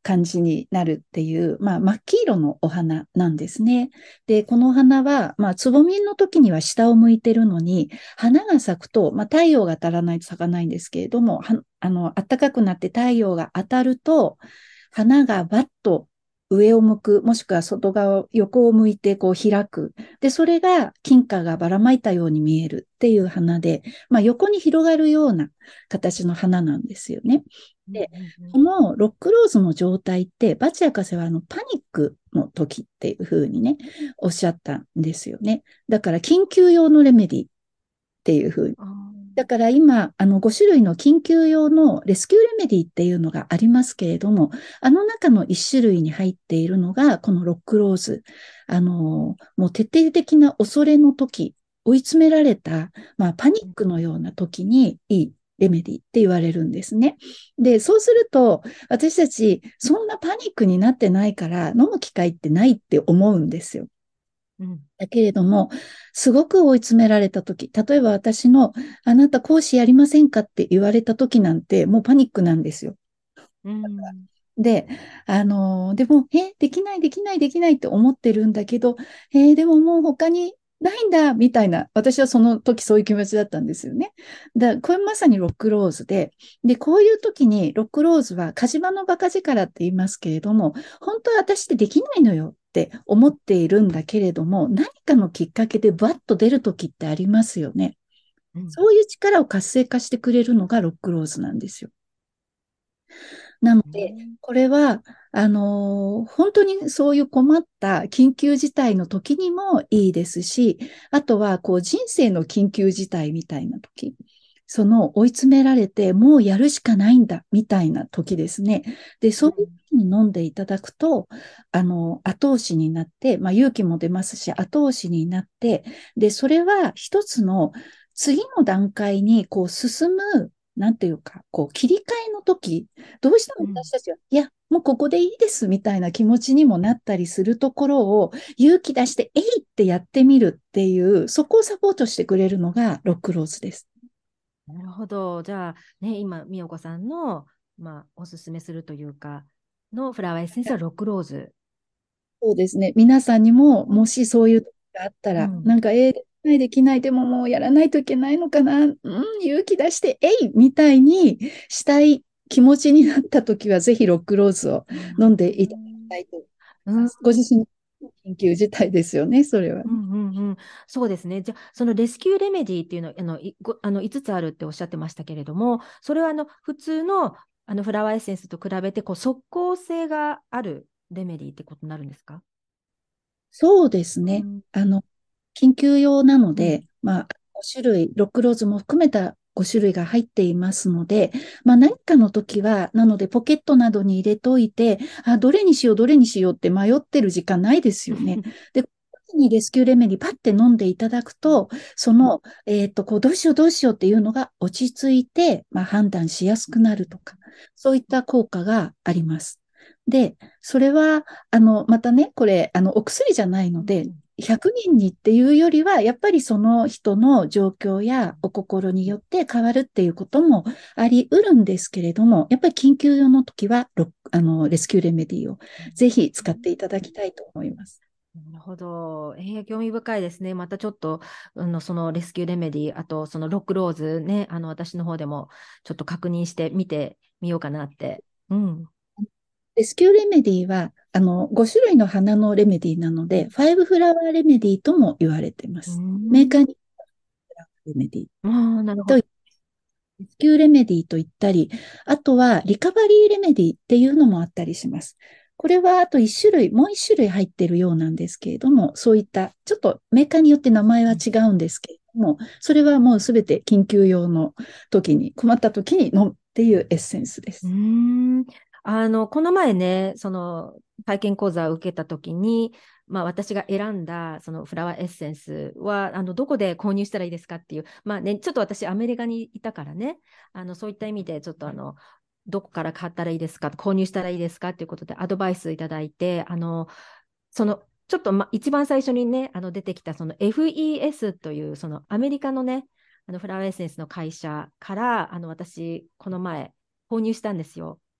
感じになるっていう、まあ、真っ黄色のお花なんですね。で、このお花は、まあ、つぼみの時には下を向いてるのに、花が咲くと、まあ、太陽が当たらないと咲かないんですけれども、はあの、暖かくなって太陽が当たると、花がバッと上を向く、もしくは外側、横を向いてこう開く。で、それが金貨がばらまいたように見えるっていう花で、まあ、横に広がるような形の花なんですよね。で、 うんうんこのロックローズの状態って、バチ博士はあのパニックの時っていうふうにね、おっしゃったんですよね。だから緊急用のレメディっていうふうに。 あーだから今、あのご種類の緊急用のレスキューレメディっていうのがありますけれども、あの中のいち種類に入っているのが、このロックローズ。あの、もう徹底的な恐れの時、追い詰められた、まあ、パニックのような時にいいレメディって言われるんですね。で、そうすると、私たち、そんなパニックになってないから、飲む機会ってないって思うんですよ。 うんだけれども、すごく追い詰められたとき、例えば私の、あなた講師やりませんかって言われたときなんて、もうパニックなんですよ。 うんで、あのーでも、え、できない、できない、できないって思ってるんだけど、えーでももう他にないんだ、みたいな、私はその時そういう気持ちだったんですよね。だこれまさにロックローズで、で、こういう時にロックローズは火事場のバカ力って言いますけれども、本当は私ってできないのよって思っているんだけれども、何かのきっかけでバッと出る時ってありますよね。 うんそういう力を活性化してくれるのがロックローズなんですよ。なので、 うんこれは、あのー本当にそういう困った緊急事態の時にもいいですし、あとは、こう、人生の緊急事態みたいな時、その追い詰められて、もうやるしかないんだ、みたいな時ですね。で、そういう時に飲んでいただくと、あの、後押しになって、まあ、勇気も出ますし、後押しになって、で、それは一つの次の段階に、こう、進む、なんていうか、こう、切り替えの時、どうしてもうん私たちは、いや、もうここでいいですみたいな気持ちにもなったりするところを勇気出して、えいってやってみるっていう、そこをサポートしてくれるのがロックローズです。 なるほど。じゃあ、ね、今、みよこさんの、まあ、おすすめするというか、のフラワーエッセンスはロックローズ。 そうですね。皆さんにも、もしそういう時があったら、 うん。 なんか、えー、できない、できない、でももうやらないといけないのかな、うん、勇気出して、えいみたいにしたい気持ちになった時は、ぜひロックローズを飲んでいただきたいと思いうん、 ます。ご自身の緊急事態ですよね、それはね。 うんうんうん、そうですね。じゃあ、そのレスキューレメディっていうの、あの、いごあのいつつあるっておっしゃってましたけれども、それはあの普通の、あのフラワーエッセンスと比べてこう即効性があるレメディってことになるんですか？ そうですね。 うん、 あの、緊急用なのうん、 で、まあ、ご種類、ロックローズも含めたご種類が入っていますので、まあ、何かの時は、なので、ポケットなどに入れといて、あ、どれにしよう、どれにしようって迷ってる時間ないですよね。で、この時にレスキューレメディパッて飲んでいただくと、その、えっと、こう、どうしよう、どうしようっていうのが落ち着いて、まあ、判断しやすくなるとか、そういった効果があります。で、それは、あの、またね、これ、あの、お薬じゃないので、ひゃくにんにっていうよりは、やっぱりその人の状況やお心によって変わるっていうこともあり得るんですけれども、やっぱり緊急用の時はロック、あの、レスキューレメディをぜひ使っていただきたいと思います。 なるほど。えー、興味深いですね。またちょっと、あの、そのレスキューレメディ、あとそのロックローズね、あの、私の方でもちょっと確認してみてみようかなって。うん。 レスキューレメディは、あの、ご種類の花のレメディなので、ファイブフラワーレメディとも言われていまうす。メーカん。 ーにレメディああ、なるほど。 とレスキューレメディと言ったり、あとはリカバリーレメディっていうのもあったりします。これはあといち種類、もういち種類入ってるようなんですけれども、そういったちょっとメーカーによって名前は違うんですけれども、それはもうすべて緊急用の時に、困った時に飲むっていうエッセンスでうす。 ーん。あの、この前ね、その体験講座を受けたときに、まあ、私が選んだそのフラワーエッセンスはあのどこで購入したらいいですかっていう、まあね、ちょっと私、アメリカにいたからね、あのそういった意味で、ちょっとあのどこから買ったらいいですか、購入したらいいですかっていうことでアドバイスいただいて、あのそのちょっと、ま、一番最初にね、あの出てきたその エフイーエス というそのアメリカのね、あのフラワーエッセンスの会社からあの私、この前、購入したんですよ。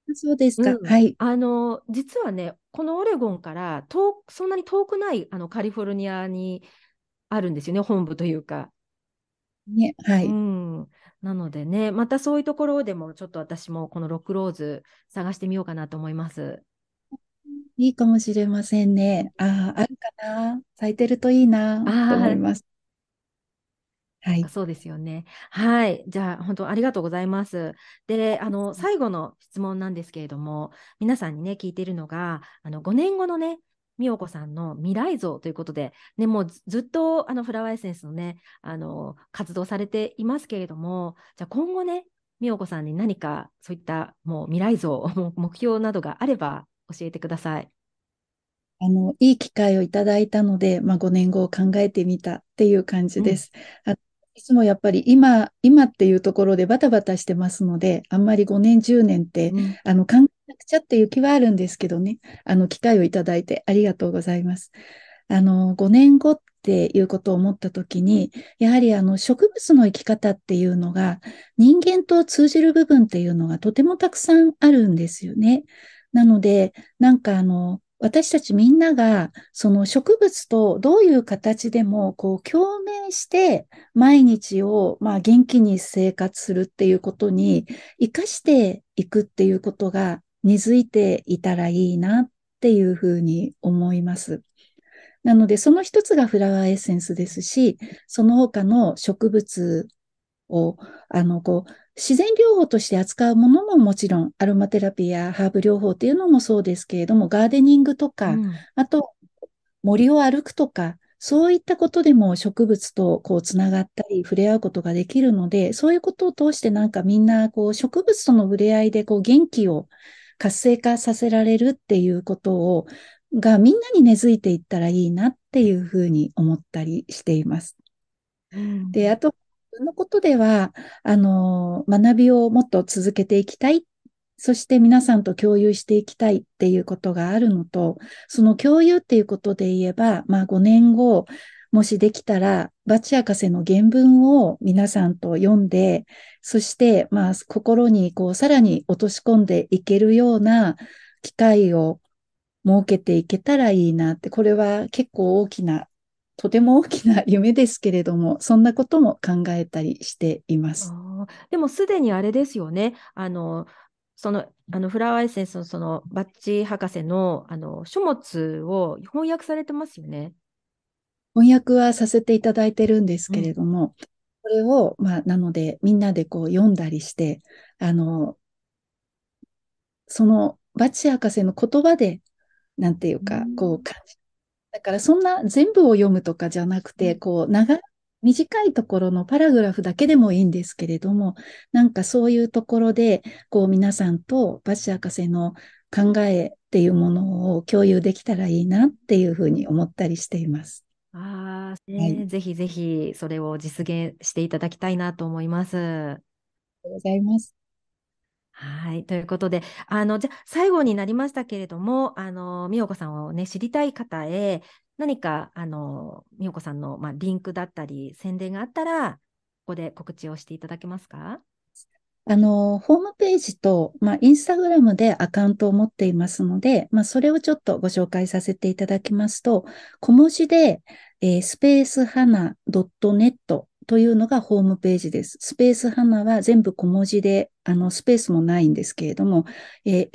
そうですか。 うん。 はい。 あの、実はね、このオレゴンから遠く、そんなに遠くないあのカリフォルニアにあるんですよね、本部というか。 ね、はうい。 ん。なのでね、またそういうところでもちょっと私もこのロックローズ探してみようかなと思います。 いいかもしれませんね。ああ、あるかな。咲いてるといいなって思いあます。はい。 あ、そうですよね。はい。じゃあ、本当ありがとうございます。で、あの、最後の質問なんですけれども、皆さんにね、聞いているのが、あの、ごねんごのね、美代子さんの未来像ということで、ね、もうずずっとあのフラワーエッセンスのね、あの、活動されていますけれども、じゃあ今後ね、美代子さんに何かそういったもう未来像、もう目標などがあれば教えてください。 あの、いい機会をいただいたので、まあ、ごねんごを考えてみたっていう感じうん。 です。あ、いつもやっぱり今、今っていうところでバタバタしてますので、あんまりごねん、じゅうねんって、 うん。 あの、考えなくちゃっていう気はあるんですけどね、あの、機会をいただいてありがとうございます。あの、ごねんごっていうことを思ったときに、やはりあの、植物の生き方っていうのが、人間と通じる部分っていうのがとてもたくさんあるんですよね。なので、なんかあの、私たちみんなが、その植物とどういう形でも、こう、共鳴して、毎日を、まあ、元気に生活するっていうことに、生かしていくっていうことが根付いていたらいいなっていうふうに思います。なので、その一つがフラワーエッセンスですし、その他の植物を、あの、こう、自然療法として扱うものももちろん、アロマテラピーやハーブ療法っていうのもそうですけれども、ガーデニングとか、 うん。 あと森を歩くとか、そういったことでも植物とこうつながったり触れ合うことができるので、そういうことを通してなんかみんなこう植物との触れ合いでこう元気を活性化させられるっていうことを、がみんなに根付いていったらいいなっていうふうに思ったりしています。 うん。 で、あと、自分のことでは、あの、学びをもっと続けていきたい。そして皆さんと共有していきたいっていうことがあるのと、その共有っていうことで言えば、まあごねんご、もしできたら、バチ博士の原文を皆さんと読んで、そしてまあ心にこうさらに落とし込んでいけるような機会を設けていけたらいいなって、これは結構大きな、とても大きな夢ですけれども、そんなことも考えたりしています。 あーでもすでにあれですよね。あの、その、あのフラワーエッセンスのそのバッチ博士の、あの書物を翻訳されてますよね。 翻訳はさせていただいてるんですけれうん。 ども、これを、まあ、なので、みんなでこう読んだりして、あの、そのバチ博士の言葉で、なんていううか、こうん。 感じ、だからそんな全部を読むとかじゃなくて、こう長い、短いところのパラグラフだけでもいいんですけれども、なんかそういうところで、こう皆さんとバチ博士の考えっていうものを共有できたらいいなっていうふうに思ったりしています。 ああ、 はい。ありね、ぜひぜひそれを実現していただきたいなと思います。 がとうございます。 はい。ということで、あの、じゃあ最後になりましたけれども、あの、美代子さんをね、知りたい方へ、何か、あの、美代子さんの、まあ、リンクだったり、宣伝があったら、ここで告知をしていただけますか？ あの、ホームページと、まあ、インスタグラムでアカウントを持っていますので、まあ、それをちょっとご紹介させていただきますと、小文字で、えースペース花 .net というのがホームページです。スペース花は全部小文字で、あの、スペースもないんですけれども、えー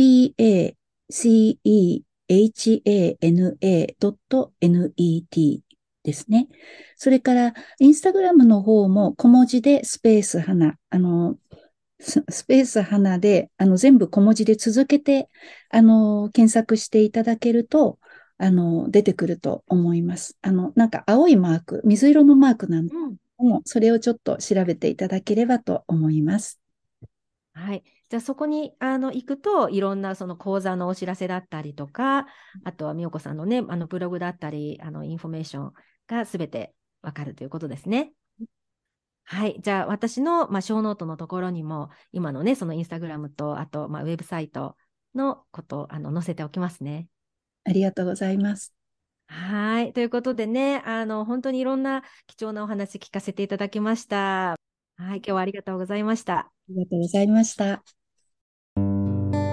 spacehana.net ですね。それから、インスタグラムの方も小文字でスペース花、あの、ススペース花で、あの、全部小文字で続けて、あの、検索していただけると、あの、出てくると思います。あの、なんか青いマーク、水色のマークなんでうん。 も、それをちょっと調べていただければと思います。 はい。じゃあそこにあの行くといろんなその講座のお知らせだったりとか、あとは美代子さんのね、あのブログだったり、あのインフォメーションがすべてわかるということですね。はい。じゃあ私の、まあ、小ノートのところにも今のね、そのインスタグラムと、あと、まあ、ウェブサイトのことをあの載せておきますね。 ありがとうございます。 はい。ということでね、あの本当にいろんな貴重なお話聞かせていただきました。はい。今日はありがとうございました。 ありがとうございました。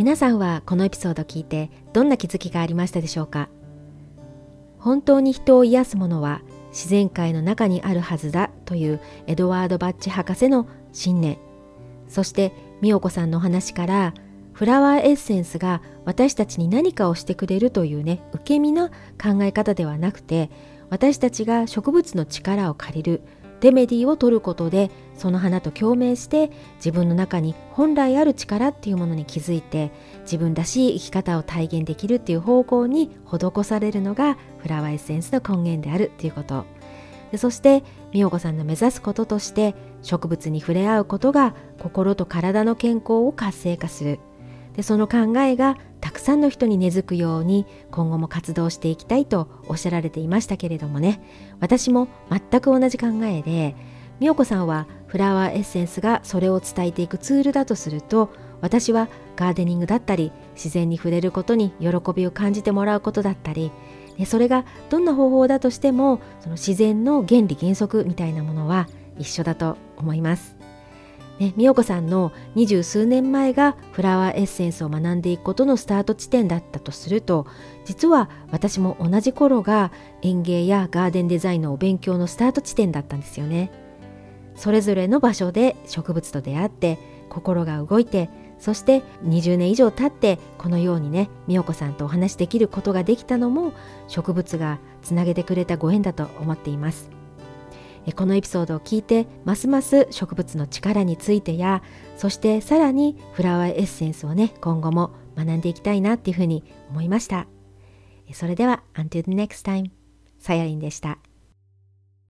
皆さんはこのエピソードを聞いてどんな気づきがありましたでしょうか？本当に人を癒すものは自然界の中にあるはずだというエドワード・バッジ博士の信念、そして美代子さんのお話からフラワーエッセンスが私たちに何かをしてくれるというね、受け身な考え方ではなくて、私たちが植物の力を借りるレメディを取ることで、その花と共鳴して自分の中に本来ある力っていうものに気づいて、自分らしい生き方を体現できるっていう方向に施されるのがフラワーエッセンスの根源であるっていうこと。でそして美代子さんの目指すこととして、植物に触れ合うことが心と体の健康を活性化する。でその考えがたくさんの人に根付くように今後も活動していきたいとおっしゃられていましたけれどもね、私も全く同じ考えで、美代子さんはフラワーエッセンスがそれを伝えていくツールだとすると、私はガーデニングだったり自然に触れることに喜びを感じてもらうことだったり、それがどんな方法だとしてもその自然の原理原則みたいなものは一緒だと思います。ね、美代子さんの二十数年前がフラワーエッセンスを学んでいくことのスタート地点だったとすると、実は私も同じ頃が園芸やガーデンデザインのお勉強のスタート地点だったんですよね。それぞれの場所で植物と出会って心が動いて、そしてにじゅうねん以上経ってこのようにね、美代子さんとお話しできることができたのも植物がつなげてくれたご縁だと思っています。このエピソードを聞いてますます植物の力についてや、そしてさらにフラワーエッセンスをね、今後も学んでいきたいなっていうふうに思いました。それでは Until the next time、さやりんでした。